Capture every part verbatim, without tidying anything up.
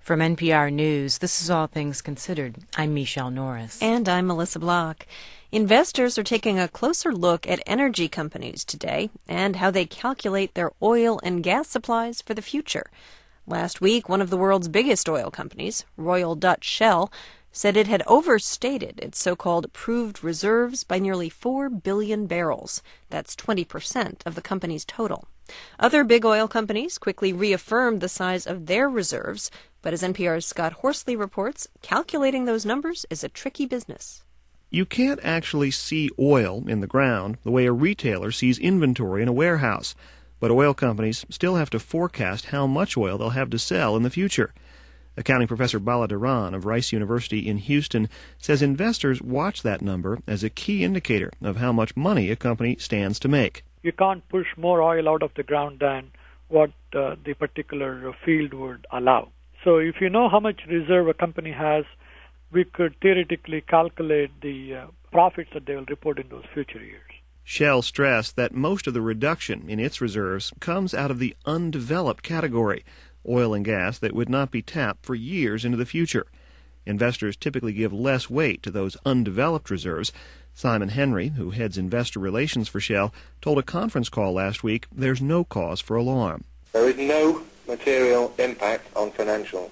From N P R News, this is All Things Considered. I'm Michelle Norris. And I'm Melissa Block. Investors are taking a closer look at energy companies today and how they calculate their oil and gas supplies for the future. Last week, one of the world's biggest oil companies, Royal Dutch Shell, said it had overstated its so-called proved reserves by nearly four billion barrels. That's twenty percent of the company's total. Other big oil companies quickly reaffirmed the size of their reserves, but as N P R's Scott Horsley reports, calculating those numbers is a tricky business. You can't actually see oil in the ground the way a retailer sees inventory in a warehouse, but oil companies still have to forecast how much oil they'll have to sell in the future. Accounting professor Bala Dharan of Rice University in Houston says investors watch that number as a key indicator of how much money a company stands to make. You can't push more oil out of the ground than what uh, the particular field would allow. So if you know how much reserve a company has, we could theoretically calculate the uh, profits that they will report in those future years. Shell stressed that most of the reduction in its reserves comes out of the undeveloped category, oil and gas that would not be tapped for years into the future. Investors typically give less weight to those undeveloped reserves. Simon Henry, who heads investor relations for Shell, told a conference call last week there's no cause for alarm. There is no material impact on financials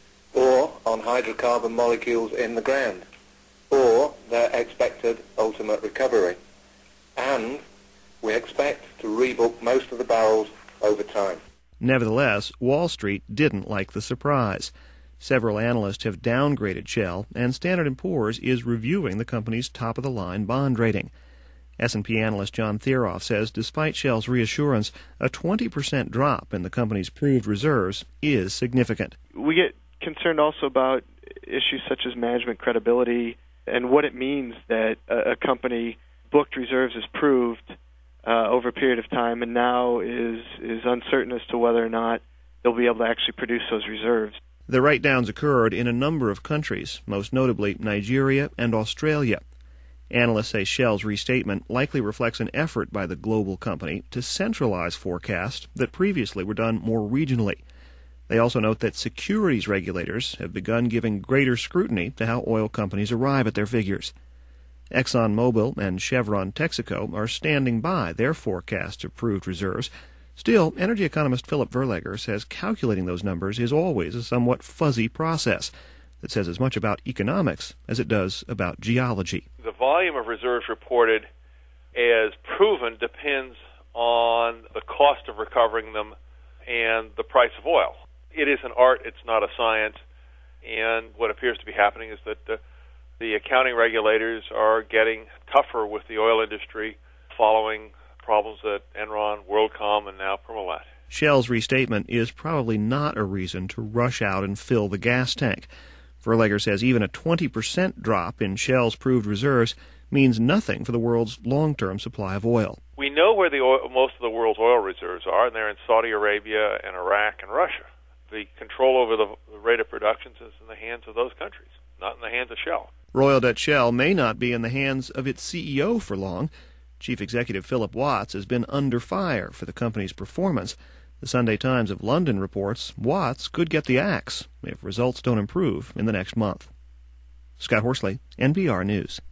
or on hydrocarbon molecules in the ground or their expected ultimate recovery. And we expect to rebook most of the barrels over time. Nevertheless, Wall Street didn't like the surprise. Several analysts have downgraded Shell, and Standard and Poor's is reviewing the company's top-of-the-line bond rating. S and P analyst John Theroff says despite Shell's reassurance, a twenty percent drop in the company's proved reserves is significant. We get concerned also about issues such as management credibility and what it means that a, a company booked reserves as proved uh, over a period of time and now is, is uncertain as to whether or not they'll be able to actually produce those reserves. The write-downs occurred in a number of countries, most notably Nigeria and Australia. Analysts say Shell's restatement likely reflects an effort by the global company to centralize forecasts that previously were done more regionally. They also note that securities regulators have begun giving greater scrutiny to how oil companies arrive at their figures. ExxonMobil and Chevron Texaco are standing by their forecast of proved reserves. Still, energy economist Philip Verlager says calculating those numbers is always a somewhat fuzzy process that says as much about economics as it does about geology. The volume of reserves reported as proven depends on the cost of recovering them and the price of oil. It is an art, it's not a science, and what appears to be happening is that the, the accounting regulators are getting tougher with the oil industry following problems at Enron, WorldCom, and now Permalat. Shell's restatement is probably not a reason to rush out and fill the gas tank. Verlager says even a twenty percent drop in Shell's proved reserves means nothing for the world's long-term supply of oil. We know where the oil, most of the world's oil reserves are, and they're in Saudi Arabia and Iraq and Russia. The control over the rate of production is in the hands of those countries, not in the hands of Shell. Royal Dutch Shell may not be in the hands of its C E O for long. Chief Executive Philip Watts has been under fire for the company's performance. The Sunday Times of London reports Watts could get the axe if results don't improve in the next month. Scott Horsley, N P R News.